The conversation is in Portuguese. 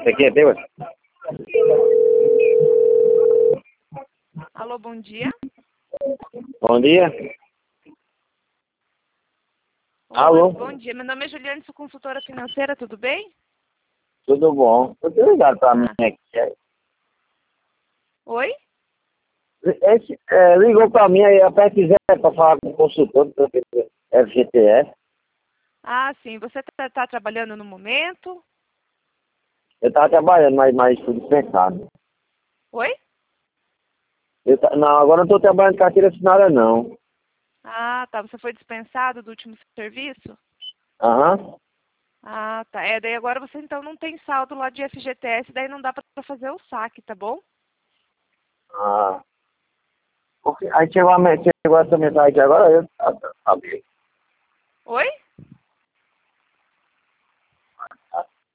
Isso aqui é teu? Alô, bom dia. Bom dia. Oi, Alô? bom dia. Meu nome é Juliane, sou consultora financeira, tudo bem? Tudo bom? Eu tenho ligado pra mim aqui. Oi? Ligou pra mim aí, até quiser pra falar com o consultor do FGTS. Ah, sim. Você está trabalhando no momento? Eu tava trabalhando, mas fui dispensado. Oi? Não, agora não tô trabalhando com carteira assinada, não. Ah, tá. Você foi dispensado do último serviço? Aham. Ah, tá. Daí agora você então não tem saldo lá de FGTS, daí não dá para fazer o saque, tá bom? Ah. Aí chegou essa mensagem aqui agora, eu sabia. Oi?